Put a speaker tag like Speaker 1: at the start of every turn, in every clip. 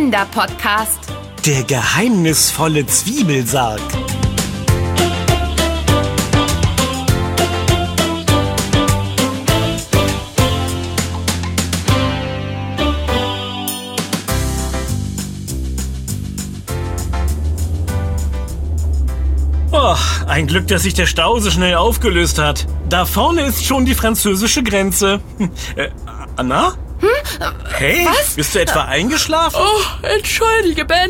Speaker 1: Kinderpodcast.
Speaker 2: Der geheimnisvolle Zwiebelsarg. Oh, ein Glück, dass sich der Stau so schnell aufgelöst hat. Da vorne ist schon die französische Grenze. Anna? Hey,
Speaker 1: was?
Speaker 2: Bist du etwa eingeschlafen?
Speaker 3: Oh, entschuldige, Ben.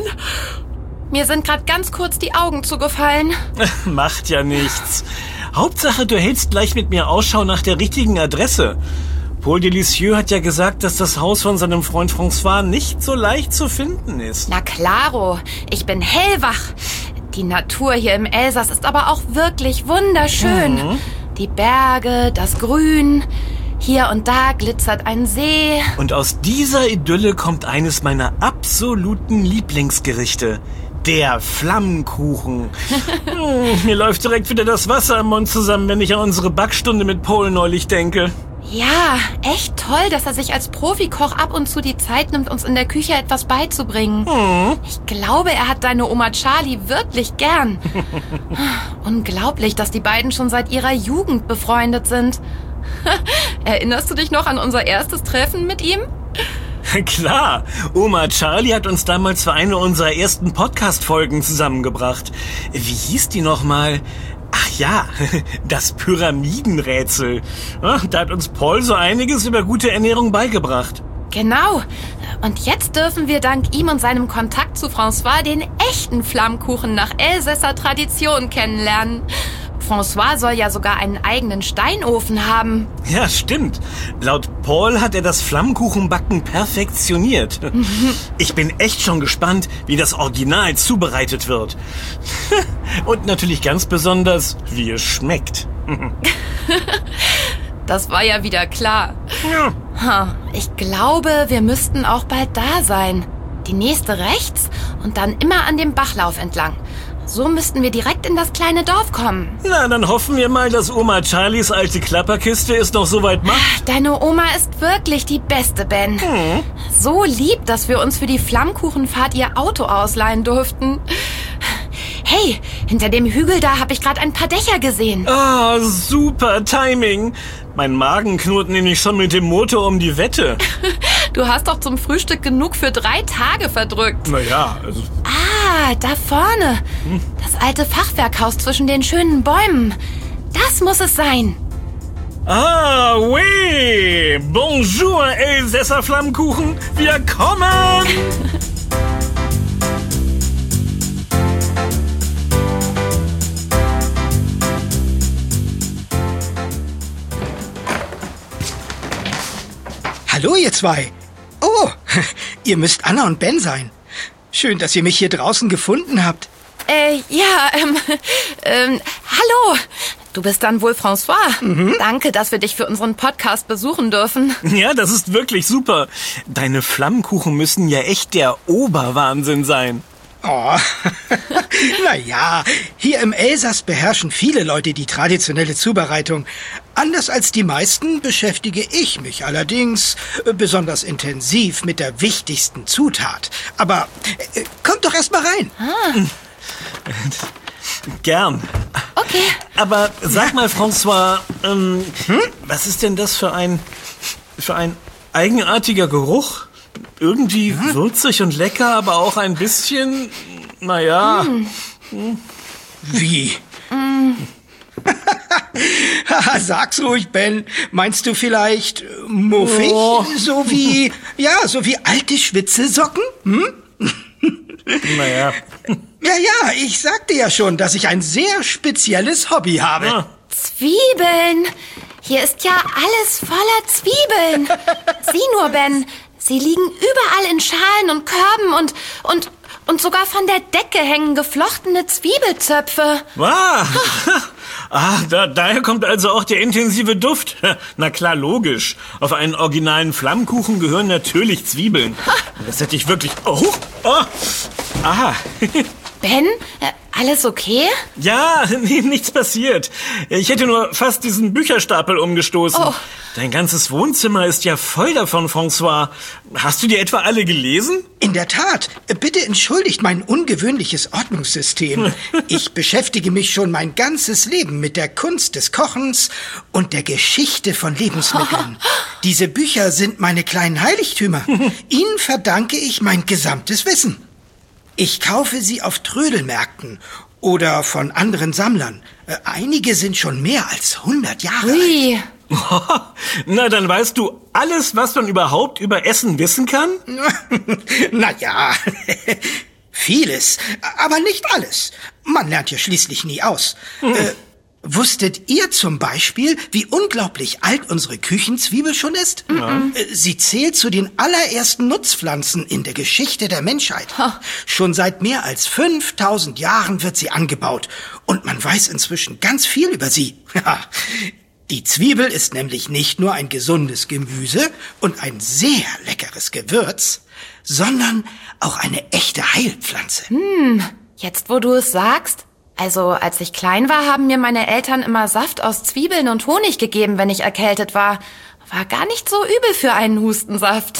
Speaker 1: Mir sind gerade ganz kurz die Augen zugefallen.
Speaker 2: Macht ja nichts. Hauptsache, du hältst gleich mit mir Ausschau nach der richtigen Adresse. Paul Delicieux hat ja gesagt, dass das Haus von seinem Freund François nicht so leicht zu finden ist.
Speaker 1: Na klaro, ich bin hellwach. Die Natur hier im Elsass ist aber auch wirklich wunderschön. Die Berge, das Grün, hier und da glitzert ein See.
Speaker 2: Und aus dieser Idylle kommt eines meiner absoluten Lieblingsgerichte. Der Flammkuchen. Mir läuft direkt wieder das Wasser im Mund zusammen, wenn ich an unsere Backstunde mit Paul neulich denke.
Speaker 1: Ja, echt toll, dass er sich als Profikoch ab und zu die Zeit nimmt, uns in der Küche etwas beizubringen. Ich glaube, er hat deine Oma Charlie wirklich gern. Unglaublich, dass die beiden schon seit ihrer Jugend befreundet sind. Erinnerst du dich noch an unser erstes Treffen mit ihm?
Speaker 2: Klar, Oma Charlie hat uns damals für eine unserer ersten Podcast-Folgen zusammengebracht. Wie hieß die nochmal? Ach ja, das Pyramidenrätsel. Da hat uns Paul so einiges über gute Ernährung beigebracht.
Speaker 1: Genau. Und jetzt dürfen wir dank ihm und seinem Kontakt zu François den echten Flammkuchen nach Elsässer Tradition kennenlernen. François soll ja sogar einen eigenen Steinofen haben.
Speaker 2: Ja, stimmt. Laut Paul hat er das Flammkuchenbacken perfektioniert. Ich bin echt schon gespannt, wie das Original zubereitet wird. Und natürlich ganz besonders, wie es schmeckt.
Speaker 1: Das war ja wieder klar.
Speaker 2: Ja.
Speaker 1: Ich glaube, wir müssten auch bald da sein. Die nächste rechts und dann immer an dem Bachlauf entlang. So müssten wir direkt in das kleine Dorf kommen.
Speaker 2: Na, dann hoffen wir mal, dass Oma Charlies alte Klapperkiste es noch so weit macht.
Speaker 1: Deine Oma ist wirklich die Beste, Ben. So lieb, dass wir uns für die Flammkuchenfahrt ihr Auto ausleihen durften. Hey, hinter dem Hügel da habe ich gerade ein paar Dächer gesehen.
Speaker 2: Ah, super Timing. Mein Magen knurrt nämlich schon mit dem Motor um die Wette.
Speaker 1: Du hast doch zum Frühstück genug für 3 Tage verdrückt.
Speaker 2: Naja, also...
Speaker 1: Ah, da vorne. Das alte Fachwerkhaus zwischen den schönen Bäumen. Das muss es sein.
Speaker 2: Ah, oui. Bonjour, Elsässer Flammkuchen. Wir kommen.
Speaker 4: Hallo, ihr zwei. Oh, ihr müsst Anna und Ben sein. Schön, dass ihr mich hier draußen gefunden habt.
Speaker 1: Hallo. Du bist dann wohl François. Danke, dass wir dich für unseren Podcast besuchen dürfen.
Speaker 2: Ja, das ist wirklich super. Deine Flammkuchen müssen ja echt der Oberwahnsinn sein.
Speaker 4: Oh, naja, hier im Elsass beherrschen viele Leute die traditionelle Zubereitung. Anders als die meisten beschäftige ich mich allerdings besonders intensiv mit der wichtigsten Zutat. Aber kommt doch erst mal rein.
Speaker 2: Gern.
Speaker 1: Okay.
Speaker 2: Aber sag mal, François, was ist denn das für ein eigenartiger Geruch? Irgendwie würzig und lecker, aber auch ein bisschen, naja.
Speaker 4: Wie? Sag's ruhig, Ben. Meinst du vielleicht muffig?
Speaker 2: Oh.
Speaker 4: So wie alte Schwitzelsocken?
Speaker 2: Naja.
Speaker 4: Ja, ich sagte ja schon, dass ich ein sehr spezielles Hobby habe.
Speaker 2: Ah.
Speaker 1: Zwiebeln. Hier ist ja alles voller Zwiebeln. Sieh nur, Ben. Sie liegen überall in Schalen und Körben und sogar von der Decke hängen geflochtene Zwiebelzöpfe.
Speaker 2: Daher kommt also auch der intensive Duft. Na klar, logisch. Auf einen originalen Flammkuchen gehören natürlich Zwiebeln. Das hätte ich wirklich... Aha.
Speaker 1: Ben, alles okay?
Speaker 2: Ja, nichts passiert. Ich hätte nur fast diesen Bücherstapel umgestoßen.
Speaker 1: Oh.
Speaker 2: Dein ganzes Wohnzimmer ist ja voll davon, François. Hast du die etwa alle gelesen?
Speaker 4: In der Tat. Bitte entschuldigt mein ungewöhnliches Ordnungssystem. Ich beschäftige mich schon mein ganzes Leben mit der Kunst des Kochens und der Geschichte von Lebensmitteln. Diese Bücher sind meine kleinen Heiligtümer. Ihnen verdanke ich mein gesamtes Wissen. Ich kaufe sie auf Trödelmärkten oder von anderen Sammlern. Einige sind schon mehr als 100 Jahre alt.
Speaker 2: Na, dann weißt du alles, was man überhaupt über Essen wissen kann?
Speaker 4: Naja, vieles, aber nicht alles. Man lernt ja schließlich nie aus. Wusstet ihr zum Beispiel, wie unglaublich alt unsere Küchenzwiebel schon ist? Ja. Sie zählt zu den allerersten Nutzpflanzen in der Geschichte der Menschheit. Schon seit mehr als 5000 Jahren wird sie angebaut und man weiß inzwischen ganz viel über sie. Die Zwiebel ist nämlich nicht nur ein gesundes Gemüse und ein sehr leckeres Gewürz, sondern auch eine echte Heilpflanze.
Speaker 1: Jetzt, wo du es sagst. Also, als ich klein war, haben mir meine Eltern immer Saft aus Zwiebeln und Honig gegeben, wenn ich erkältet war. War gar nicht so übel für einen Hustensaft.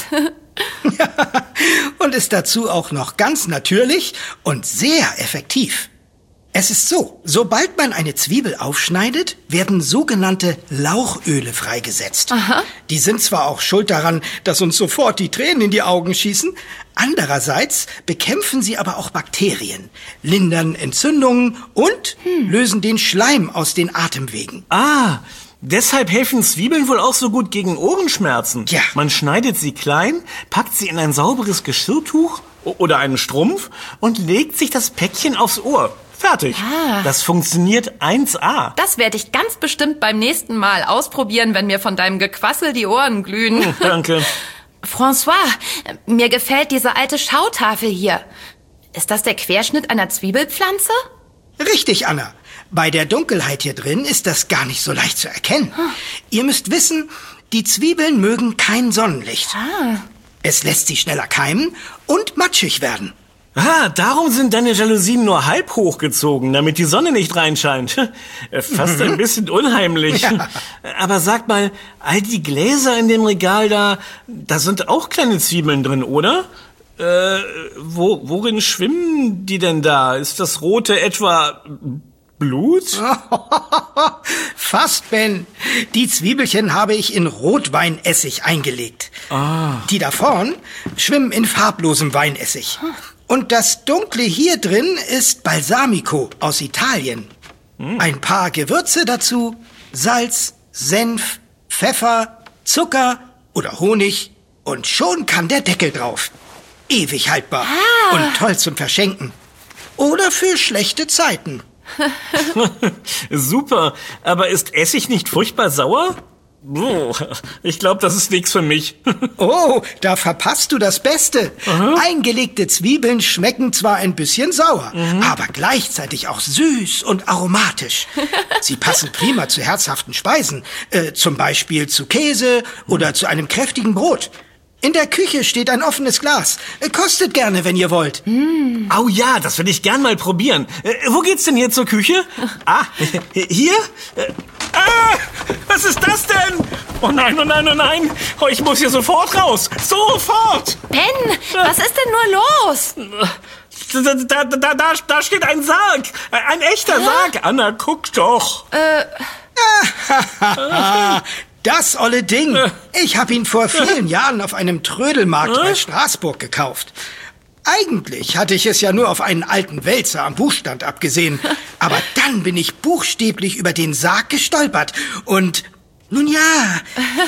Speaker 4: Und ist dazu auch noch ganz natürlich und sehr effektiv. Es ist so, sobald man eine Zwiebel aufschneidet, werden sogenannte Lauchöle freigesetzt.
Speaker 1: Aha.
Speaker 4: Die sind zwar auch schuld daran, dass uns sofort die Tränen in die Augen schießen, andererseits bekämpfen sie aber auch Bakterien, lindern Entzündungen und lösen den Schleim aus den Atemwegen.
Speaker 2: Ah, deshalb helfen Zwiebeln wohl auch so gut gegen Ohrenschmerzen.
Speaker 4: Ja.
Speaker 2: Man schneidet sie klein, packt sie in ein sauberes Geschirrtuch oder einen Strumpf und legt sich das Päckchen aufs Ohr. Fertig. Das funktioniert 1A.
Speaker 1: Das werde ich ganz bestimmt beim nächsten Mal ausprobieren, wenn mir von deinem Gequassel die Ohren glühen.
Speaker 2: Danke.
Speaker 1: François, mir gefällt diese alte Schautafel hier. Ist das der Querschnitt einer Zwiebelpflanze?
Speaker 4: Richtig, Anna. Bei der Dunkelheit hier drin ist das gar nicht so leicht zu erkennen. Ihr müsst wissen, die Zwiebeln mögen kein Sonnenlicht. Es lässt sie schneller keimen und matschig werden.
Speaker 2: Ah, darum sind deine Jalousien nur halb hochgezogen, damit die Sonne nicht reinscheint. Fast ein bisschen unheimlich.
Speaker 4: Ja.
Speaker 2: Aber sag mal, all die Gläser in dem Regal da sind auch kleine Zwiebeln drin, oder? Worin schwimmen die denn da? Ist das Rote etwa Blut?
Speaker 4: Fast, Ben. Die Zwiebelchen habe ich in Rotweinessig eingelegt. Die da vorn schwimmen in farblosem Weinessig. Und das Dunkle hier drin ist Balsamico aus Italien. Ein paar Gewürze dazu, Salz, Senf, Pfeffer, Zucker oder Honig und schon kann der Deckel drauf. Ewig haltbar und toll zum Verschenken. Oder für schlechte Zeiten.
Speaker 2: Super, aber ist Essig nicht furchtbar sauer? Ich glaube, das ist nichts für mich.
Speaker 4: Oh, da verpasst du das Beste. Eingelegte Zwiebeln schmecken zwar ein bisschen sauer, aber gleichzeitig auch süß und aromatisch. Sie passen prima zu herzhaften Speisen, zum Beispiel zu Käse oder zu einem kräftigen Brot. In der Küche steht ein offenes Glas. Kostet gerne, wenn ihr wollt.
Speaker 2: Oh ja, das will ich gern mal probieren. Wo geht's denn hier zur Küche? Hier? Was ist das denn? Oh nein, oh nein, oh nein. Oh, ich muss hier sofort raus. Sofort!
Speaker 1: Ben, was ist denn nur los?
Speaker 2: Da steht ein Sarg. Ein echter Sarg. Anna, guck doch.
Speaker 4: Das olle Ding. Ich habe ihn vor vielen Jahren auf einem Trödelmarkt bei Straßburg gekauft. Eigentlich hatte ich es ja nur auf einen alten Wälzer am Buchstand abgesehen. Aber dann bin ich buchstäblich über den Sarg gestolpert. Und nun ja.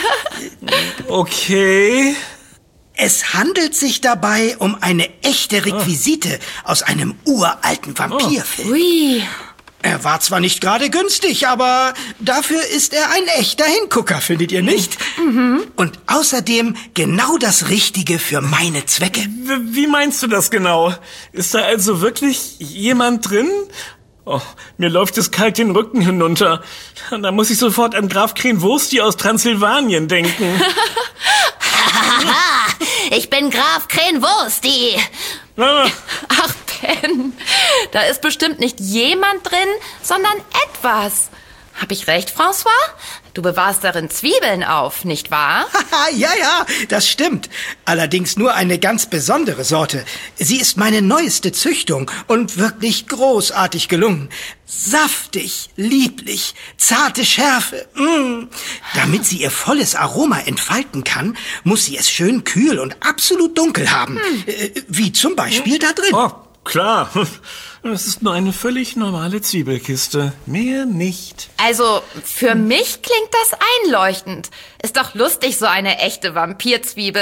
Speaker 2: Okay.
Speaker 4: Es handelt sich dabei um eine echte Requisite aus einem uralten Vampirfilm.
Speaker 1: Ui.
Speaker 4: Er war zwar nicht gerade günstig, aber dafür ist er ein echter Hingucker, findet ihr nicht? Und außerdem genau das Richtige für meine Zwecke.
Speaker 2: Wie meinst du das genau? Ist da also wirklich jemand drin? Oh, mir läuft es kalt den Rücken hinunter. Da muss ich sofort an Graf Krenwursti aus Transsilvanien denken.
Speaker 5: Ich bin Graf Krenwursti.
Speaker 1: Ach, Ben, da ist bestimmt nicht jemand drin, sondern etwas. Hab ich recht, François? Du bewahrst darin Zwiebeln auf, nicht wahr?
Speaker 4: Ja, das stimmt. Allerdings nur eine ganz besondere Sorte. Sie ist meine neueste Züchtung und wirklich großartig gelungen. Saftig, lieblich, zarte Schärfe. Damit sie ihr volles Aroma entfalten kann, muss sie es schön kühl und absolut dunkel haben. Wie zum Beispiel da drin.
Speaker 2: Oh, klar. Das ist nur eine völlig normale Zwiebelkiste. Mehr nicht.
Speaker 1: Also, für mich klingt das einleuchtend. Ist doch lustig, so eine echte Vampirzwiebel.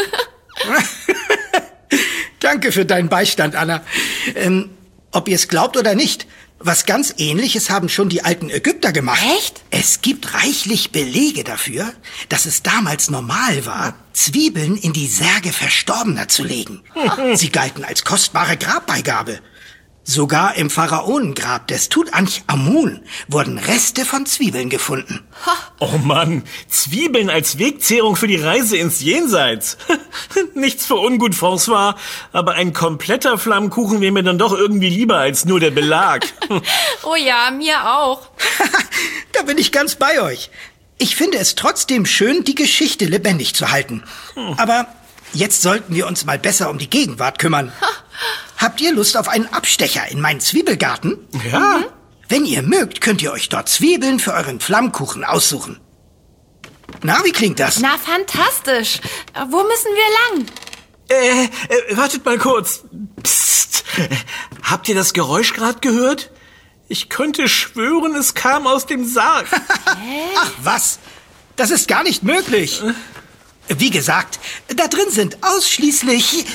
Speaker 4: Danke für deinen Beistand, Anna. Ob ihr es glaubt oder nicht, was ganz Ähnliches haben schon die alten Ägypter gemacht.
Speaker 1: Echt?
Speaker 4: Es gibt reichlich Belege dafür, dass es damals normal war, Zwiebeln in die Särge Verstorbener zu legen. Sie galten als kostbare Grabbeigabe. Sogar im Pharaonengrab des Tutanchamun wurden Reste von Zwiebeln gefunden.
Speaker 2: Oh Mann, Zwiebeln als Wegzehrung für die Reise ins Jenseits. Nichts für ungut, François, aber ein kompletter Flammkuchen wäre mir dann doch irgendwie lieber als nur der Belag.
Speaker 1: Oh ja, mir auch.
Speaker 4: Da bin ich ganz bei euch. Ich finde es trotzdem schön, die Geschichte lebendig zu halten. Aber jetzt sollten wir uns mal besser um die Gegenwart kümmern. Habt ihr Lust auf einen Abstecher in meinen Zwiebelgarten?
Speaker 2: Ja.
Speaker 4: Wenn ihr mögt, könnt ihr euch dort Zwiebeln für euren Flammkuchen aussuchen. Na, wie klingt das?
Speaker 1: Na, fantastisch. Wo müssen wir lang?
Speaker 2: Wartet mal kurz. Psst. Habt ihr das Geräusch gerade gehört? Ich könnte schwören, es kam aus dem Sarg.
Speaker 4: Ach was, das ist gar nicht möglich. Wie gesagt, da drin sind ausschließlich...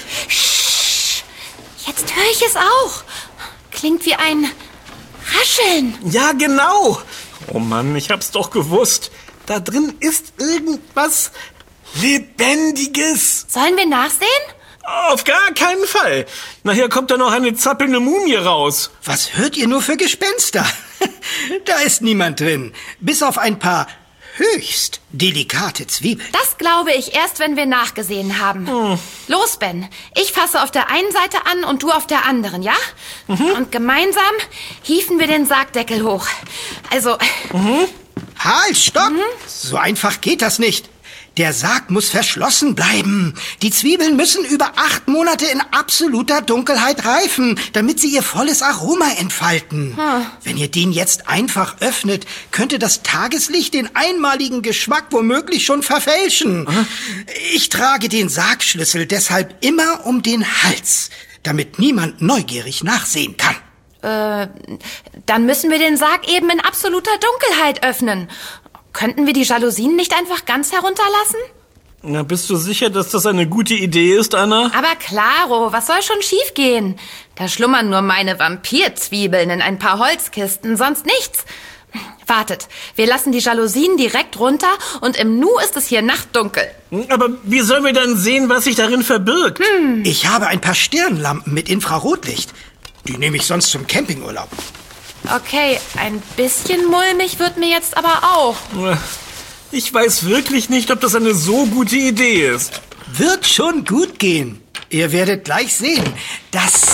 Speaker 1: Jetzt höre ich es auch. Klingt wie ein Rascheln.
Speaker 2: Ja, genau. Oh Mann, ich hab's doch gewusst. Da drin ist irgendwas Lebendiges.
Speaker 1: Sollen wir nachsehen?
Speaker 2: Auf gar keinen Fall. Nachher kommt da noch eine zappelnde Mumie raus.
Speaker 4: Was hört ihr nur für Gespenster? Da ist niemand drin, bis auf ein paar höchst delikate Zwiebeln.
Speaker 1: Das glaube ich erst, wenn wir nachgesehen haben. Los, Ben. Ich fasse auf der einen Seite an und du auf der anderen, ja? Und gemeinsam hieven wir den Sargdeckel hoch. Also...
Speaker 4: Halt, stopp! So einfach geht das nicht. Der Sarg muss verschlossen bleiben. Die Zwiebeln müssen über 8 Monate in absoluter Dunkelheit reifen, damit sie ihr volles Aroma entfalten. Wenn ihr den jetzt einfach öffnet, könnte das Tageslicht den einmaligen Geschmack womöglich schon verfälschen. Ich trage den Sargschlüssel deshalb immer um den Hals, damit niemand neugierig nachsehen kann.
Speaker 1: Dann müssen wir den Sarg eben in absoluter Dunkelheit öffnen. Könnten wir die Jalousien nicht einfach ganz herunterlassen?
Speaker 2: Na, bist du sicher, dass das eine gute Idee ist, Anna?
Speaker 1: Aber klaro, was soll schon schiefgehen? Da schlummern nur meine Vampirzwiebeln in ein paar Holzkisten, sonst nichts. Wartet, wir lassen die Jalousien direkt runter und im Nu ist es hier nachtdunkel.
Speaker 2: Aber wie sollen wir dann sehen, was sich darin verbirgt?
Speaker 4: Ich habe ein paar Stirnlampen mit Infrarotlicht. Die nehme ich sonst zum Campingurlaub.
Speaker 1: Okay, ein bisschen mulmig wird mir jetzt aber auch.
Speaker 2: Ich weiß wirklich nicht, ob das eine so gute Idee ist.
Speaker 4: Wird schon gut gehen. Ihr werdet gleich sehen, dass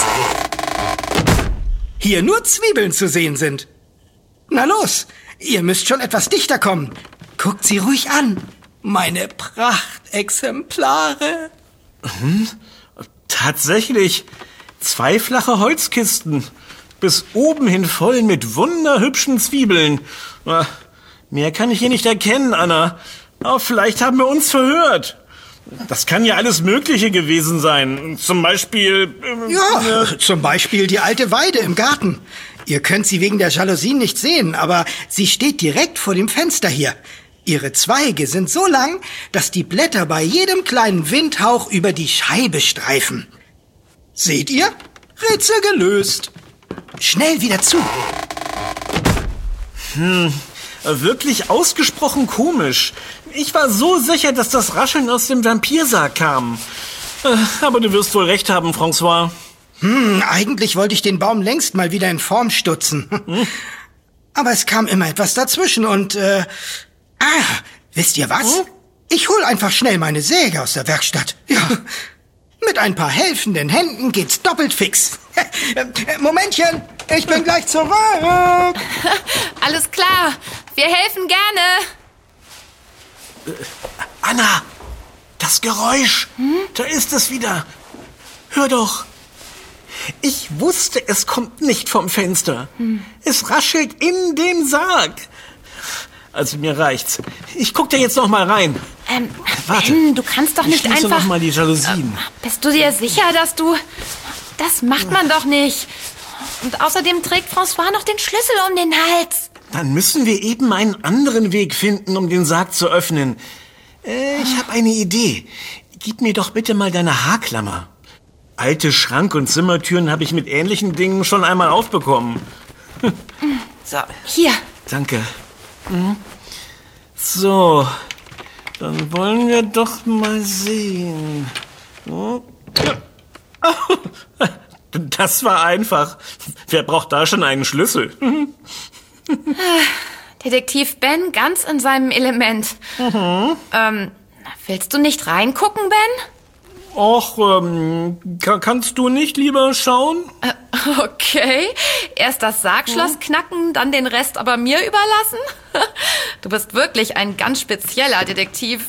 Speaker 4: hier nur Zwiebeln zu sehen sind. Na los, ihr müsst schon etwas dichter kommen. Guckt sie ruhig an. Meine Prachtexemplare.
Speaker 2: Tatsächlich. 2 flache Holzkisten. Bis oben hin voll mit wunderhübschen Zwiebeln. Mehr kann ich hier nicht erkennen, Anna. Aber vielleicht haben wir uns verhört. Das kann ja alles Mögliche gewesen sein. Zum Beispiel...
Speaker 4: Zum Beispiel die alte Weide im Garten. Ihr könnt sie wegen der Jalousien nicht sehen, aber sie steht direkt vor dem Fenster hier. Ihre Zweige sind so lang, dass die Blätter bei jedem kleinen Windhauch über die Scheibe streifen. Seht ihr? Rätsel gelöst. Schnell wieder zu.
Speaker 2: Wirklich ausgesprochen komisch. Ich war so sicher, dass das Rascheln aus dem Vampirsarg kam. Aber du wirst wohl recht haben, François.
Speaker 4: Eigentlich wollte ich den Baum längst mal wieder in Form stutzen. Aber es kam immer etwas dazwischen und... wisst ihr was? Ich hol einfach schnell meine Säge aus der Werkstatt. Ja, Mit ein paar helfenden Händen geht's doppelt fix. Momentchen, ich bin gleich zurück.
Speaker 1: Alles klar, wir helfen gerne.
Speaker 2: Anna, das Geräusch. Da ist es wieder. Hör doch. Ich wusste, es kommt nicht vom Fenster. Es raschelt in dem Sarg. Also mir reicht's. Ich guck da jetzt noch mal rein. Warte.
Speaker 1: Ben, du kannst doch nicht
Speaker 2: Ich schließe
Speaker 1: einfach...
Speaker 2: noch mal die Jalousien.
Speaker 1: Bist du dir sicher, dass du... Das macht man doch nicht. Und außerdem trägt François noch den Schlüssel um den Hals.
Speaker 2: Dann müssen wir eben einen anderen Weg finden, um den Sarg zu öffnen. Ich habe eine Idee. Gib mir doch bitte mal deine Haarklammer. Alte Schrank- und Zimmertüren habe ich mit ähnlichen Dingen schon einmal aufbekommen.
Speaker 1: So, hier.
Speaker 2: Danke. So, dann wollen wir doch mal sehen. Das war einfach. Wer braucht da schon einen Schlüssel?
Speaker 1: Detektiv Ben ganz in seinem Element. Willst du nicht reingucken, Ben?
Speaker 2: Och, kannst du nicht lieber schauen?
Speaker 1: Okay. Erst das Sargschloss knacken, dann den Rest aber mir überlassen? Du bist wirklich ein ganz spezieller Detektiv.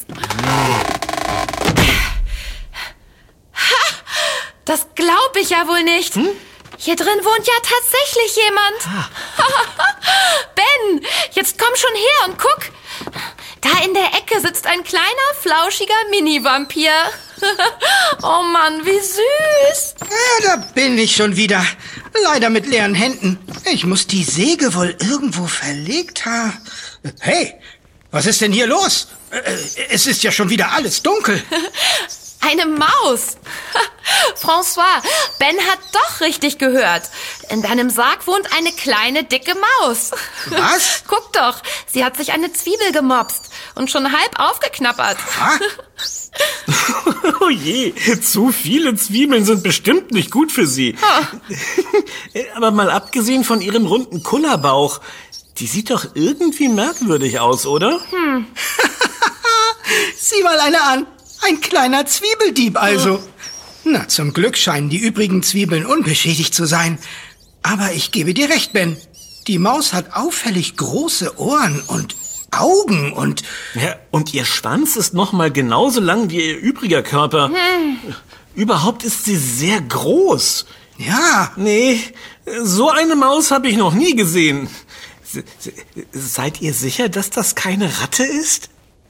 Speaker 1: Ha! Das glaube ich ja wohl nicht. Hier drin wohnt ja tatsächlich jemand. Ben, jetzt komm schon her und guck. Da in der Ecke sitzt ein kleiner, flauschiger Mini-Vampir. Oh Mann, wie süß.
Speaker 4: Ja, da bin ich schon wieder. Leider mit leeren Händen. Ich muss die Säge wohl irgendwo verlegt haben. Hey, was ist denn hier los? Es ist ja schon wieder alles dunkel.
Speaker 1: Eine Maus. François, Ben hat doch richtig gehört. In deinem Sarg wohnt eine kleine, dicke Maus.
Speaker 4: Was?
Speaker 1: Guck doch, sie hat sich eine Zwiebel gemopst und schon halb aufgeknabbert.
Speaker 4: Ha?
Speaker 2: Oh je, zu viele Zwiebeln sind bestimmt nicht gut für sie. Aber mal abgesehen von ihrem runden Kullerbauch, die sieht doch irgendwie merkwürdig aus, oder?
Speaker 4: Sieh mal eine an. Ein kleiner Zwiebeldieb also. Na, zum Glück scheinen die übrigen Zwiebeln unbeschädigt zu sein. Aber ich gebe dir recht, Ben. Die Maus hat auffällig große Ohren und Augen und...
Speaker 2: Ja, und ihr Schwanz ist noch mal genauso lang wie ihr übriger Körper. Überhaupt ist sie sehr groß.
Speaker 4: Ja.
Speaker 2: Nee, so eine Maus habe ich noch nie gesehen. Seid ihr sicher, dass das keine Ratte ist?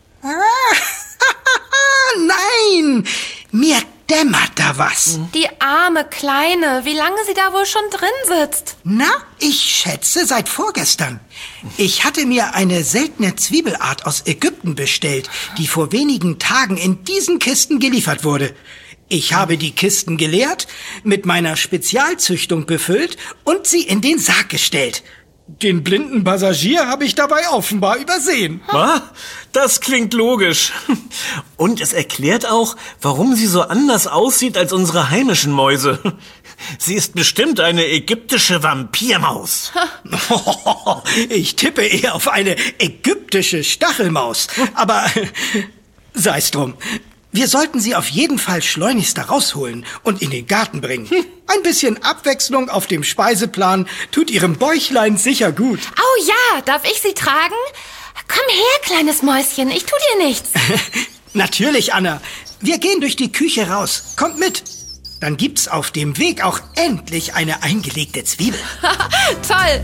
Speaker 4: Nein, mir dämmert da was.
Speaker 1: Die arme Kleine, wie lange sie da wohl schon drin sitzt.
Speaker 4: Na, ich schätze seit vorgestern. Ich hatte mir eine seltene Zwiebelart aus Ägypten bestellt, die vor wenigen Tagen in diesen Kisten geliefert wurde. Ich habe die Kisten geleert, mit meiner Spezialzüchtung befüllt und sie in den Sarg gestellt. Den blinden Passagier habe ich dabei offenbar übersehen.
Speaker 2: Das klingt logisch. Und es erklärt auch, warum sie so anders aussieht als unsere heimischen Mäuse. Sie ist bestimmt eine ägyptische Vampirmaus.
Speaker 4: Ich tippe eher auf eine ägyptische Stachelmaus. Aber sei's drum. Wir sollten sie auf jeden Fall schleunigst da rausholen und in den Garten bringen. Ein bisschen Abwechslung auf dem Speiseplan tut ihrem Bäuchlein sicher gut.
Speaker 1: Oh ja, darf ich sie tragen? Komm her, kleines Mäuschen, ich tu dir nichts.
Speaker 4: Natürlich, Anna. Wir gehen durch die Küche raus. Kommt mit. Dann gibt's auf dem Weg auch endlich eine eingelegte Zwiebel.
Speaker 1: Toll.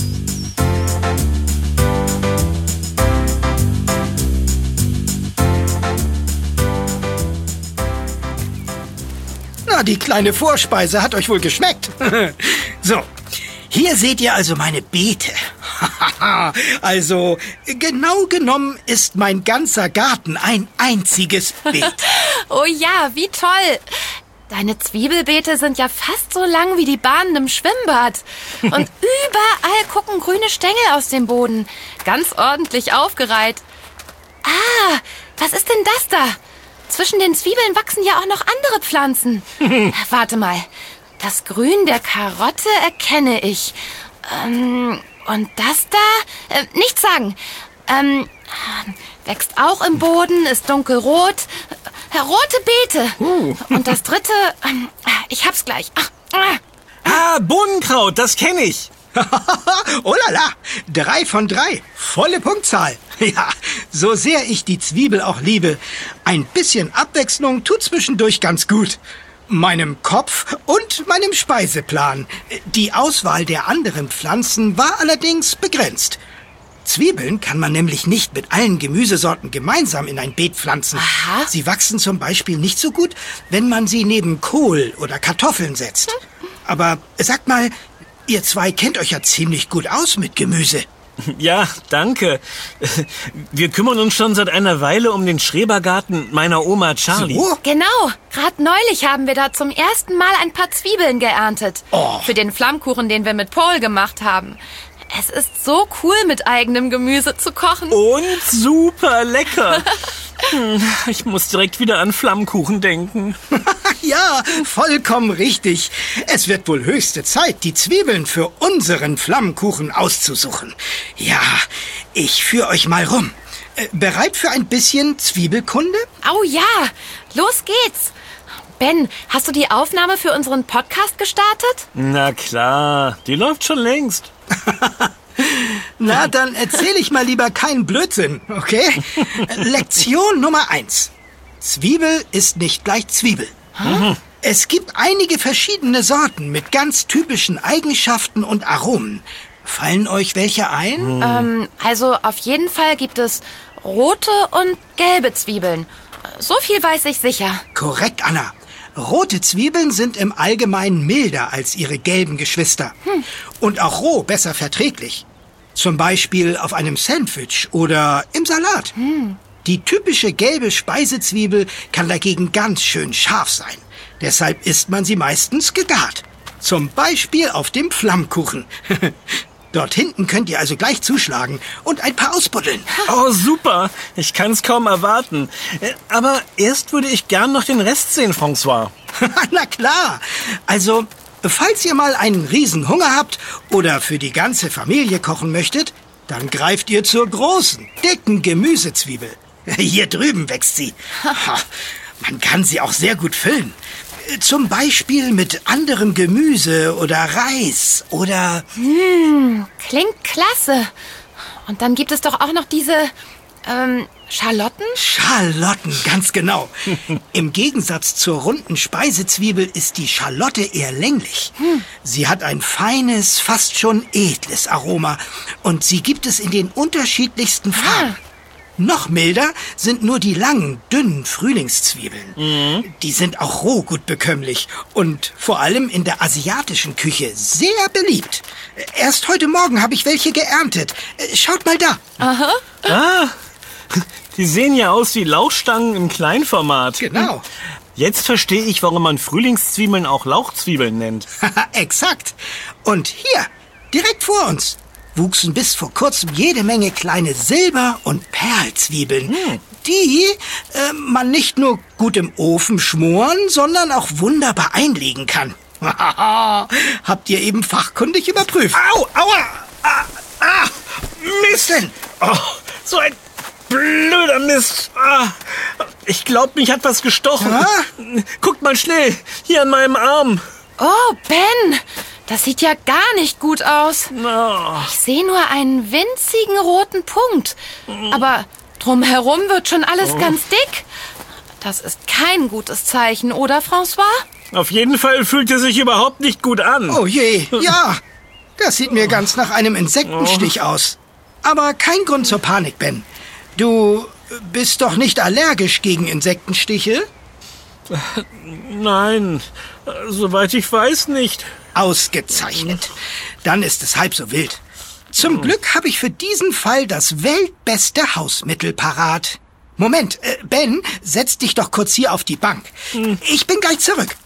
Speaker 4: Na, die kleine Vorspeise hat euch wohl geschmeckt. So, hier seht ihr also meine Beete. Also, genau genommen ist mein ganzer Garten ein einziges Beet.
Speaker 1: Oh ja, wie toll. Deine Zwiebelbeete sind ja fast so lang wie die Bahnen im Schwimmbad. Und überall gucken grüne Stängel aus dem Boden. Ganz ordentlich aufgereiht. Ah, was ist denn das da? Zwischen den Zwiebeln wachsen ja auch noch andere Pflanzen. Warte mal. Das Grün der Karotte erkenne ich. Und das da? Nichts sagen. Wächst auch im Boden, ist dunkelrot. rote Beete. Und das dritte, ich hab's gleich.
Speaker 2: Bohnenkraut, das kenne ich.
Speaker 4: Oh la la, 3 von 3. Volle Punktzahl. Ja, so sehr ich die Zwiebel auch liebe, ein bisschen Abwechslung tut zwischendurch ganz gut. Meinem Kopf und meinem Speiseplan. Die Auswahl der anderen Pflanzen war allerdings begrenzt. Zwiebeln kann man nämlich nicht mit allen Gemüsesorten gemeinsam in ein Beet pflanzen.
Speaker 1: Aha.
Speaker 4: Sie wachsen zum Beispiel nicht so gut, wenn man sie neben Kohl oder Kartoffeln setzt. Aber sagt mal, ihr zwei kennt euch ja ziemlich gut aus mit Gemüse.
Speaker 2: Ja, danke. Wir kümmern uns schon seit einer Weile um den Schrebergarten meiner Oma Charlie.
Speaker 4: So?
Speaker 1: Genau, gerade neulich haben wir da zum ersten Mal ein paar Zwiebeln geerntet.
Speaker 4: Oh.
Speaker 1: Für den Flammkuchen, den wir mit Paul gemacht haben. Es ist so cool, mit eigenem Gemüse zu kochen.
Speaker 2: Und super lecker. Ich muss direkt wieder an Flammkuchen denken.
Speaker 4: Ja, vollkommen richtig. Es wird wohl höchste Zeit, die Zwiebeln für unseren Flammkuchen auszusuchen. Ja, ich führe euch mal rum. Bereit für ein bisschen Zwiebelkunde?
Speaker 1: Oh ja, los geht's. Ben, hast du die Aufnahme für unseren Podcast gestartet?
Speaker 2: Na klar, die läuft schon längst.
Speaker 4: Na, dann erzähle ich mal lieber keinen Blödsinn, okay? Lektion Nummer 1. Zwiebel ist nicht gleich Zwiebel. Es gibt einige verschiedene Sorten mit ganz typischen Eigenschaften und Aromen. Fallen euch welche ein?
Speaker 1: Also auf jeden Fall gibt es rote und gelbe Zwiebeln. So viel weiß ich sicher.
Speaker 4: Korrekt, Anna. Rote Zwiebeln sind im Allgemeinen milder als ihre gelben Geschwister. Und auch roh besser verträglich. Zum Beispiel auf einem Sandwich oder im Salat. Die typische gelbe Speisezwiebel kann dagegen ganz schön scharf sein. Deshalb isst man sie meistens gegart. Zum Beispiel auf dem Flammkuchen. Dort hinten könnt ihr also gleich zuschlagen und ein paar ausbuddeln.
Speaker 2: Oh, super. Ich kann es kaum erwarten. Aber erst würde ich gern noch den Rest sehen, François.
Speaker 4: Na klar. Also, falls ihr mal einen Riesenhunger habt oder für die ganze Familie kochen möchtet, dann greift ihr zur großen, dicken Gemüsezwiebel. Hier drüben wächst sie. Man kann sie auch sehr gut füllen. Zum Beispiel mit anderem Gemüse oder Reis oder...
Speaker 1: Klingt klasse. Und dann gibt es doch auch noch diese, Schalotten?
Speaker 4: Schalotten, ganz genau. Im Gegensatz zur runden Speisezwiebel ist die Schalotte eher länglich. Sie hat ein feines, fast schon edles Aroma. Und sie gibt es in den unterschiedlichsten Farben. Noch milder sind nur die langen, dünnen Frühlingszwiebeln. Die sind auch roh gut bekömmlich und vor allem in der asiatischen Küche sehr beliebt. Erst heute Morgen habe ich welche geerntet. Schaut mal da.
Speaker 2: Ah, die sehen ja aus wie Lauchstangen im Kleinformat.
Speaker 4: Genau.
Speaker 2: Jetzt verstehe ich, warum man Frühlingszwiebeln auch Lauchzwiebeln nennt.
Speaker 4: Exakt. Und hier, direkt vor uns, wuchsen bis vor kurzem jede Menge kleine Silber- und Perlzwiebeln, die man nicht nur gut im Ofen schmoren, sondern auch wunderbar einlegen kann. Habt ihr eben fachkundig überprüft.
Speaker 2: Au, aua, Mist!
Speaker 4: Denn?
Speaker 2: Oh, so ein blöder Mist. Ich glaube, mich hat was gestochen.
Speaker 4: Ja?
Speaker 2: Guckt mal schnell, hier an meinem Arm.
Speaker 1: Oh, Ben, das sieht ja gar nicht gut aus.
Speaker 2: Oh.
Speaker 1: Ich sehe nur einen winzigen roten Punkt. Aber drumherum wird schon alles ganz dick. Das ist kein gutes Zeichen, oder, François?
Speaker 2: Auf jeden Fall fühlt er sich überhaupt nicht gut an.
Speaker 4: Oh je, ja. Das sieht mir ganz nach einem Insektenstich aus. Aber kein Grund zur Panik, Ben. Du bist doch nicht allergisch gegen Insektenstiche?
Speaker 2: Nein, soweit ich weiß nicht.
Speaker 4: Ausgezeichnet. Dann ist es halb so wild. Zum Glück habe ich für diesen Fall das weltbeste Hausmittel parat. Moment, Ben, setz dich doch kurz hier auf die Bank. Ich bin gleich zurück.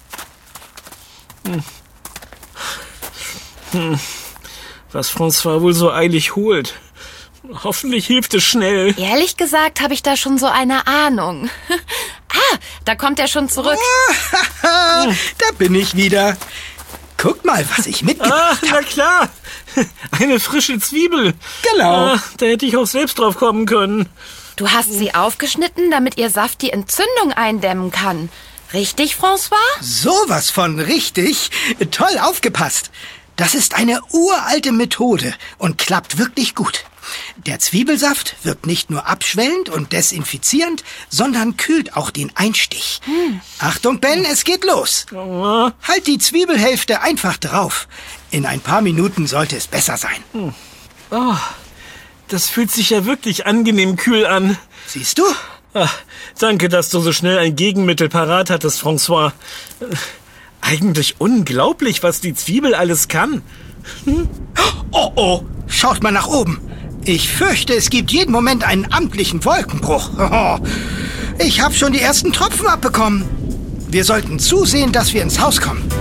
Speaker 2: Was François wohl so eilig holt. Hoffentlich hilft es schnell.
Speaker 1: Ehrlich gesagt habe ich da schon so eine Ahnung. Da kommt er schon zurück.
Speaker 4: Da bin ich wieder. Guck mal, was ich mitgebracht
Speaker 2: na
Speaker 4: habe.
Speaker 2: klar. Eine frische Zwiebel.
Speaker 4: Genau.
Speaker 2: Da hätte ich auch selbst drauf kommen können.
Speaker 1: Du hast sie aufgeschnitten, damit ihr Saft die Entzündung eindämmen kann. Richtig, François?
Speaker 4: Sowas von richtig. Toll aufgepasst. Das ist eine uralte Methode und klappt wirklich gut. Der Zwiebelsaft wirkt nicht nur abschwellend und desinfizierend, sondern kühlt auch den Einstich. Achtung, Ben, es geht los. Halt die Zwiebelhälfte einfach drauf. In ein paar Minuten sollte es besser sein.
Speaker 2: Oh, das fühlt sich ja wirklich angenehm kühl an.
Speaker 4: Siehst du?
Speaker 2: Ach, danke, dass du so schnell ein Gegenmittel parat hattest, François. Eigentlich unglaublich, was die Zwiebel alles kann.
Speaker 4: Oh, oh, schaut mal nach oben. Ich fürchte, es gibt jeden Moment einen amtlichen Wolkenbruch. Ich habe schon die ersten Tropfen abbekommen. Wir sollten zusehen, dass wir ins Haus kommen.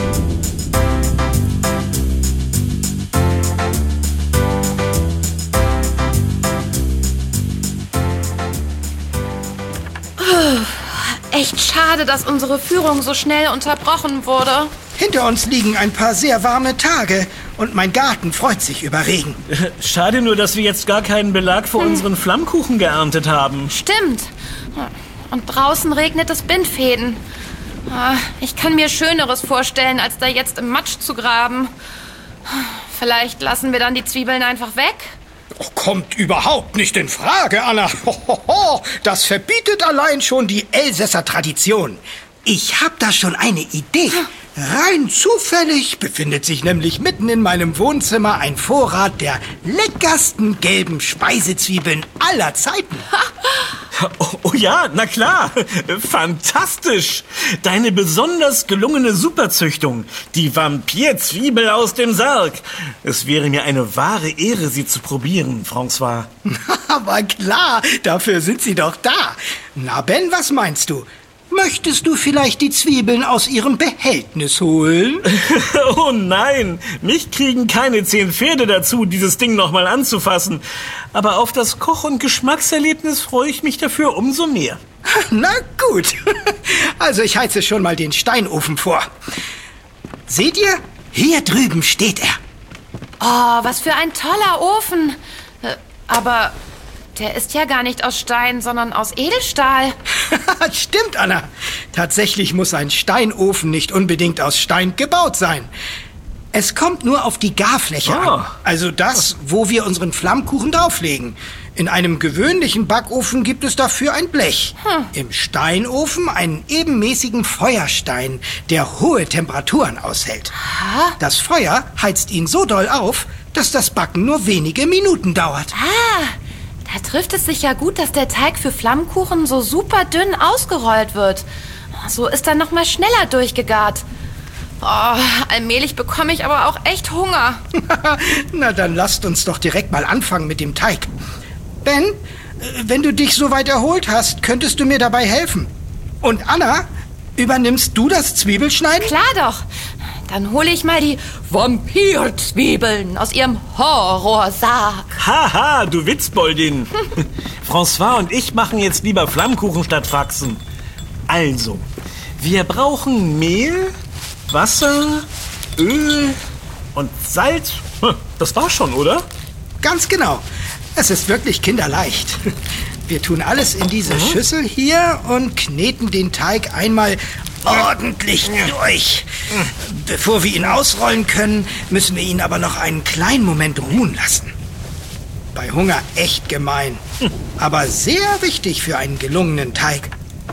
Speaker 1: Echt schade, dass unsere Führung so schnell unterbrochen wurde.
Speaker 4: Hinter uns liegen ein paar sehr warme Tage und mein Garten freut sich über Regen.
Speaker 2: Schade nur, dass wir jetzt gar keinen Belag für unseren Flammkuchen geerntet haben.
Speaker 1: Stimmt. Und draußen regnet es Bindfäden. Ich kann mir Schöneres vorstellen, als da jetzt im Matsch zu graben. Vielleicht lassen wir dann die Zwiebeln einfach weg?
Speaker 4: Oh, kommt überhaupt nicht in Frage, Anna. Das verbietet allein schon die Elsässer Tradition. Ich habe da schon eine Idee. Rein zufällig befindet sich nämlich mitten in meinem Wohnzimmer ein Vorrat der leckersten gelben Speisezwiebeln aller Zeiten.
Speaker 2: Oh ja, na klar. Fantastisch. Deine besonders gelungene Superzüchtung. Die Vampirzwiebel aus dem Sarg. Es wäre mir eine wahre Ehre, sie zu probieren, François.
Speaker 4: Aber klar, dafür sind sie doch da. Na, Ben, was meinst du? Möchtest du vielleicht die Zwiebeln aus ihrem Behältnis holen?
Speaker 2: Oh nein, mich kriegen keine 10 Pferde dazu, dieses Ding nochmal anzufassen. Aber auf das Koch- und Geschmackserlebnis freue ich mich dafür umso mehr.
Speaker 4: Na gut. Also ich heize schon mal den Steinofen vor. Seht ihr? Hier drüben steht er.
Speaker 1: Oh, was für ein toller Ofen. Aber der ist ja gar nicht aus Stein, sondern aus Edelstahl.
Speaker 4: Stimmt, Anna. Tatsächlich muss ein Steinofen nicht unbedingt aus Stein gebaut sein. Es kommt nur auf die Garfläche an. Also das, wo wir unseren Flammkuchen drauflegen. In einem gewöhnlichen Backofen gibt es dafür ein Blech. Im Steinofen einen ebenmäßigen Feuerstein, der hohe Temperaturen aushält. Das Feuer heizt ihn so doll auf, dass das Backen nur wenige Minuten dauert.
Speaker 1: Da trifft es sich ja gut, dass der Teig für Flammkuchen so super dünn ausgerollt wird. So ist er noch mal schneller durchgegart. Allmählich bekomme ich aber auch echt Hunger.
Speaker 4: Na, dann lasst uns doch direkt mal anfangen mit dem Teig. Ben, wenn du dich so weit erholt hast, könntest du mir dabei helfen. Und Anna, übernimmst du das Zwiebelschneiden?
Speaker 1: Klar doch. Dann hole ich mal die Vampirzwiebeln aus ihrem Horrorsarg.
Speaker 2: Haha, du Witzboldin. François und ich machen jetzt lieber Flammkuchen statt Faxen. Also, wir brauchen Mehl, Wasser, Öl und Salz. Das war's schon, oder?
Speaker 4: Ganz genau. Es ist wirklich kinderleicht. Wir tun alles in diese Schüssel hier und kneten den Teig einmal ordentlich durch. Bevor wir ihn ausrollen können, müssen wir ihn aber noch einen kleinen Moment ruhen lassen. Bei Hunger echt gemein, aber sehr wichtig für einen gelungenen Teig.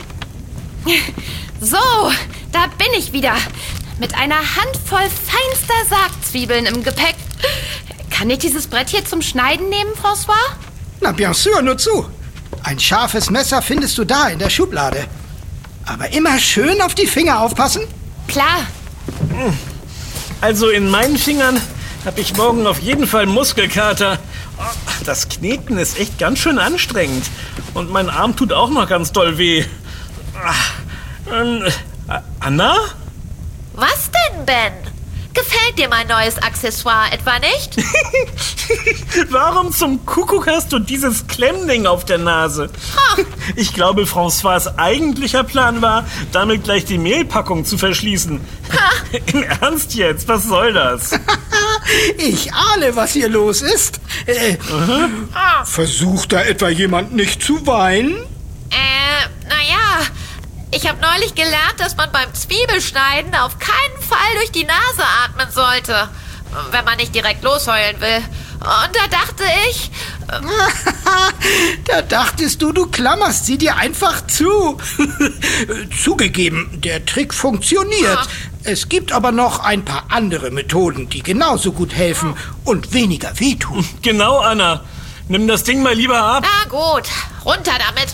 Speaker 1: So, da bin ich wieder. Mit einer Handvoll feinster Sargzwiebeln im Gepäck. Kann ich dieses Brett hier zum Schneiden nehmen, François?
Speaker 4: Na, bien sûr, nur zu. Ein scharfes Messer findest du da in der Schublade. Aber immer schön auf die Finger aufpassen.
Speaker 1: Klar.
Speaker 2: Also in meinen Fingern habe ich morgen auf jeden Fall Muskelkater. Das Kneten ist echt ganz schön anstrengend. Und mein Arm tut auch noch ganz doll weh. Anna?
Speaker 1: Was denn, Ben?
Speaker 5: Gefällt dir mein neues Accessoire etwa nicht?
Speaker 2: Warum zum Kuckuck hast du dieses Klemmding auf der Nase? Ich glaube, François' eigentlicher Plan war, damit gleich die Mehlpackung zu verschließen. Im Ernst jetzt? Was soll das?
Speaker 4: Ich ahne, was hier los ist. Versucht da etwa jemand nicht zu weinen?
Speaker 5: Naja, ich habe neulich gelernt, dass man beim Zwiebelschneiden auf keinen Fall durch die Nase atmen sollte, wenn man nicht direkt losheulen will. Und da dachte ich...
Speaker 4: Da dachtest du klammerst sie dir einfach zu. Zugegeben, der Trick funktioniert. Es gibt aber noch ein paar andere Methoden, die genauso gut helfen und weniger wehtun.
Speaker 2: Genau, Anna. Nimm das Ding mal lieber ab.
Speaker 5: Na gut, runter damit.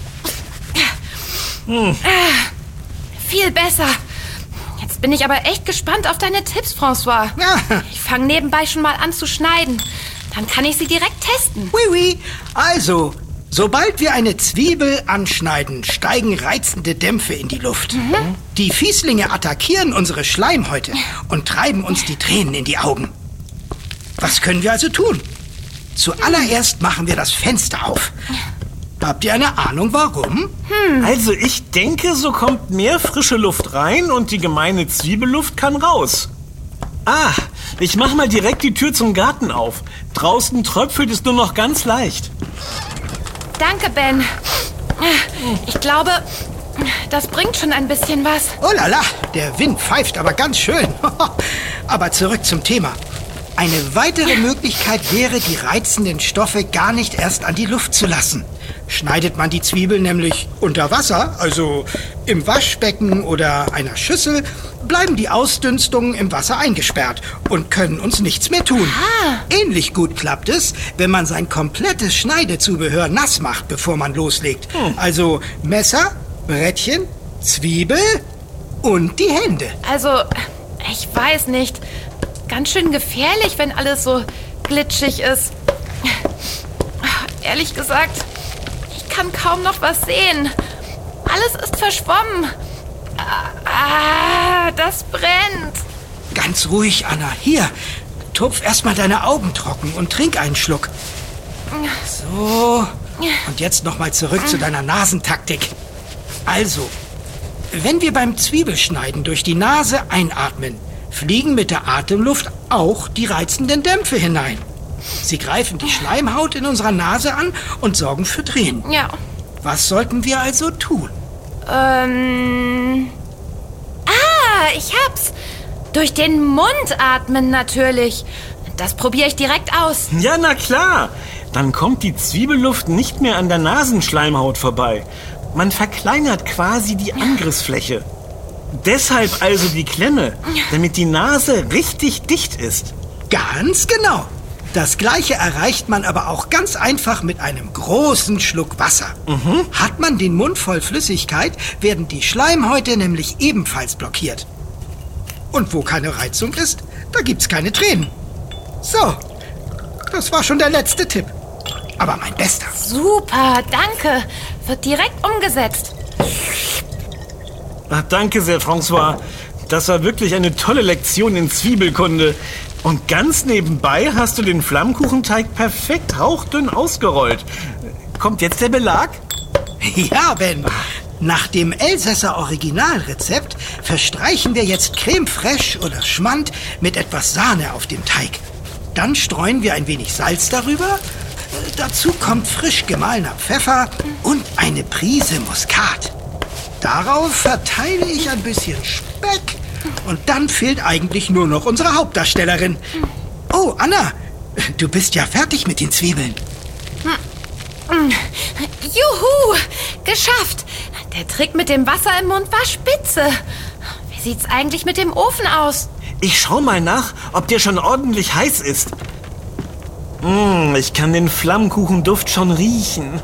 Speaker 1: Viel besser. Jetzt bin ich aber echt gespannt auf deine Tipps, François.
Speaker 4: Ja.
Speaker 1: Ich fange nebenbei schon mal an zu schneiden. Dann kann ich sie direkt testen.
Speaker 4: Oui. Also, sobald wir eine Zwiebel anschneiden, steigen reizende Dämpfe in die Luft. Die Fieslinge attackieren unsere Schleimhäute und treiben uns die Tränen in die Augen. Was können wir also tun? Zuallererst machen wir das Fenster auf. Habt ihr eine Ahnung, warum?
Speaker 2: Also ich denke, so kommt mehr frische Luft rein und die gemeine Zwiebelluft kann raus. Ich mach mal direkt die Tür zum Garten auf. Draußen tröpfelt es nur noch ganz leicht.
Speaker 1: Danke, Ben. Ich glaube, das bringt schon ein bisschen was.
Speaker 4: Oh la la, der Wind pfeift aber ganz schön. Aber zurück zum Thema. Eine weitere Möglichkeit wäre, die reizenden Stoffe gar nicht erst an die Luft zu lassen. Schneidet man die Zwiebel nämlich unter Wasser, also im Waschbecken oder einer Schüssel, bleiben die Ausdünstungen im Wasser eingesperrt und können uns nichts mehr tun. Ähnlich gut klappt es, wenn man sein komplettes Schneidezubehör nass macht, bevor man loslegt. Also Messer, Brettchen, Zwiebel und die Hände.
Speaker 1: Also, ich weiß nicht. Ganz schön gefährlich, wenn alles so glitschig ist. Ehrlich gesagt, ich kann kaum noch was sehen. Alles ist verschwommen. Das brennt.
Speaker 4: Ganz ruhig, Anna. Hier, tupf erstmal deine Augen trocken und trink einen Schluck. So, und jetzt nochmal zurück zu deiner Nasentaktik. Also, wenn wir beim Zwiebelschneiden durch die Nase einatmen, fliegen mit der Atemluft auch die reizenden Dämpfe hinein. Sie greifen die Schleimhaut in unserer Nase an und sorgen für Tränen.
Speaker 1: Ja.
Speaker 4: Was sollten wir also tun?
Speaker 1: Ich hab's. Durch den Mund atmen natürlich. Das probiere ich direkt aus.
Speaker 2: Ja, na klar. Dann kommt die Zwiebelluft nicht mehr an der Nasenschleimhaut vorbei. Man verkleinert quasi die Angriffsfläche. Deshalb also die Klemme, damit die Nase richtig dicht ist.
Speaker 4: Ganz genau. Das Gleiche erreicht man aber auch ganz einfach mit einem großen Schluck Wasser. Hat man den Mund voll Flüssigkeit, werden die Schleimhäute nämlich ebenfalls blockiert. Und wo keine Reizung ist, da gibt's keine Tränen. So, das war schon der letzte Tipp. Aber mein bester.
Speaker 1: Super, danke. Wird direkt umgesetzt.
Speaker 2: Danke sehr, François. Das war wirklich eine tolle Lektion in Zwiebelkunde. Und ganz nebenbei hast du den Flammkuchenteig perfekt hauchdünn ausgerollt. Kommt jetzt der Belag?
Speaker 4: Ja, Ben. Nach dem Elsässer Originalrezept verstreichen wir jetzt Creme fraiche oder Schmand mit etwas Sahne auf dem Teig. Dann streuen wir ein wenig Salz darüber. Dazu kommt frisch gemahlener Pfeffer und eine Prise Muskat. Darauf verteile ich ein bisschen Speck und dann fehlt eigentlich nur noch unsere Hauptdarstellerin. Oh, Anna, du bist ja fertig mit den Zwiebeln.
Speaker 1: Juhu, geschafft. Der Trick mit dem Wasser im Mund war spitze. Wie sieht's eigentlich mit dem Ofen aus?
Speaker 2: Ich schau mal nach, ob der schon ordentlich heiß ist. Ich kann den Flammkuchenduft schon riechen.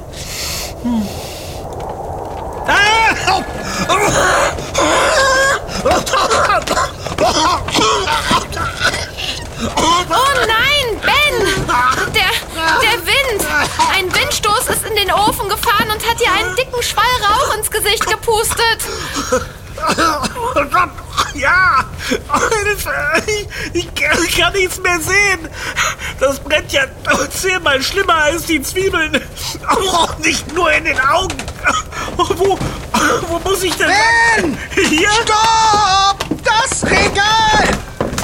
Speaker 1: Oh nein, Ben! Der Wind! Ein Windstoß ist in den Ofen gefahren und hat dir einen dicken Schwall Rauch ins Gesicht gepustet.
Speaker 2: Ja! Ich kann nichts mehr sehen. Das brennt ja 10-mal schlimmer als die Zwiebeln. Oh, nicht nur in den Augen. Wo muss ich denn...
Speaker 4: Ben!
Speaker 2: Hier?
Speaker 4: Stopp! Das Regal!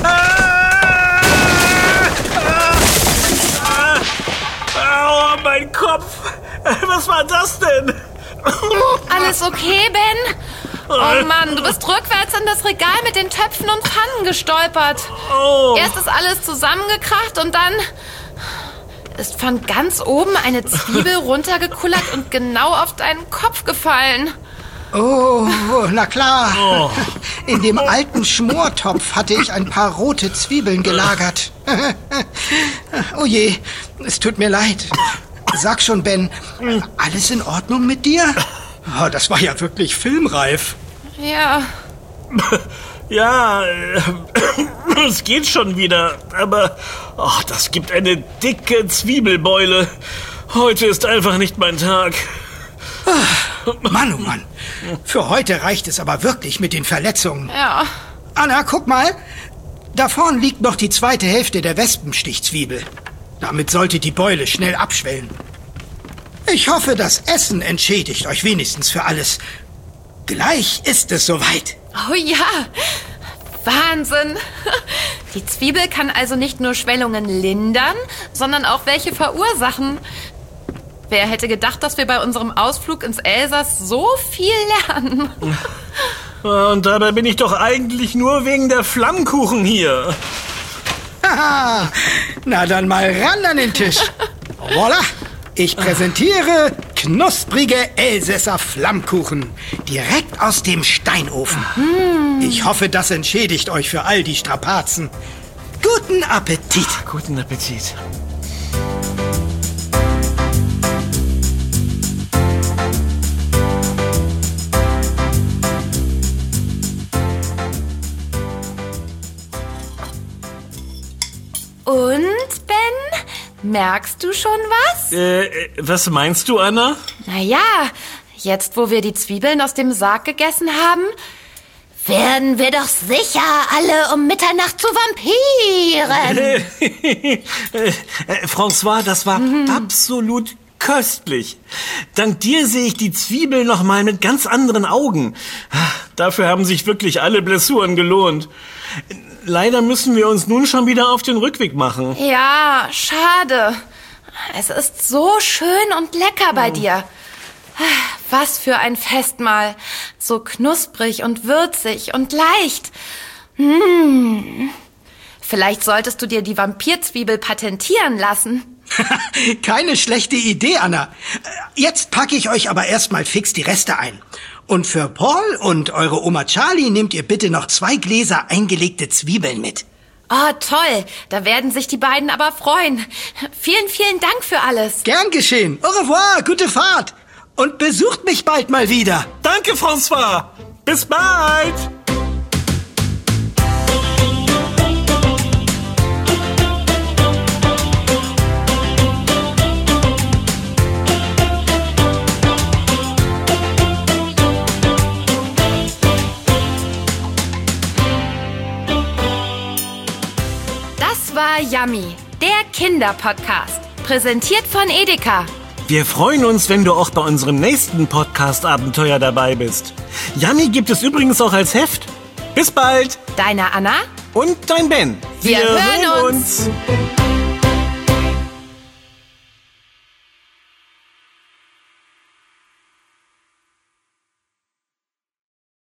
Speaker 2: Oh, mein Kopf. Was war das denn?
Speaker 1: Alles okay, Ben? Oh Mann, du bist rückwärts in das Regal mit den Töpfen und Pfannen gestolpert.
Speaker 2: Oh.
Speaker 1: Erst ist alles zusammengekracht und dann ist von ganz oben eine Zwiebel runtergekullert und genau auf deinen Kopf gefallen.
Speaker 4: Oh, na klar. In dem alten Schmortopf hatte ich ein paar rote Zwiebeln gelagert. Oh je, es tut mir leid. Sag schon, Ben, alles in Ordnung mit dir? Oh, das war ja wirklich filmreif.
Speaker 1: Ja.
Speaker 2: Ja, es geht schon wieder, aber das gibt eine dicke Zwiebelbeule. Heute ist einfach nicht mein Tag.
Speaker 4: Mann, oh Mann. Für heute reicht es aber wirklich mit den Verletzungen.
Speaker 1: Ja.
Speaker 4: Anna, guck mal. Da vorn liegt noch die zweite Hälfte der Wespenstichzwiebel. Damit sollte die Beule schnell abschwellen. Ich hoffe, das Essen entschädigt euch wenigstens für alles. Gleich ist es soweit.
Speaker 1: Oh ja. Wahnsinn. Die Zwiebel kann also nicht nur Schwellungen lindern, sondern auch welche verursachen. Wer hätte gedacht, dass wir bei unserem Ausflug ins Elsass so viel lernen?
Speaker 2: Und dabei bin ich doch eigentlich nur wegen der Flammkuchen hier.
Speaker 4: Haha, na dann mal ran an den Tisch. Voila, ich präsentiere knusprige Elsässer Flammkuchen. Direkt aus dem Steinofen. Ich hoffe, das entschädigt euch für all die Strapazen. Guten Appetit.
Speaker 2: Guten Appetit.
Speaker 1: Und, Ben? Merkst du schon was?
Speaker 2: Was meinst du, Anna?
Speaker 1: Naja, jetzt wo wir die Zwiebeln aus dem Sarg gegessen haben, werden wir doch sicher alle um Mitternacht zu Vampiren.
Speaker 2: François, das war absolut köstlich. Dank dir sehe ich die Zwiebel noch mal mit ganz anderen Augen. Dafür haben sich wirklich alle Blessuren gelohnt. Leider müssen wir uns nun schon wieder auf den Rückweg machen.
Speaker 1: Ja, schade. Es ist so schön und lecker bei dir. Was für ein Festmahl. So knusprig und würzig und leicht. Vielleicht solltest du dir die Vampirzwiebel patentieren lassen.
Speaker 4: Keine schlechte Idee, Anna. Jetzt packe ich euch aber erstmal fix die Reste ein. Und für Paul und eure Oma Charlie nehmt ihr bitte noch 2 Gläser eingelegte Zwiebeln mit.
Speaker 1: Oh, toll. Da werden sich die beiden aber freuen. Vielen, vielen Dank für alles.
Speaker 4: Gern geschehen. Au revoir, gute Fahrt. Und besucht mich bald mal wieder.
Speaker 2: Danke, François. Bis bald.
Speaker 1: Das war Yummy, der Kinderpodcast. Präsentiert von Edeka.
Speaker 2: Wir freuen uns, wenn du auch bei unserem nächsten Podcast-Abenteuer dabei bist. Yummy gibt es übrigens auch als Heft. Bis bald.
Speaker 1: Deine Anna
Speaker 2: Und dein Ben.
Speaker 1: Wir hören uns.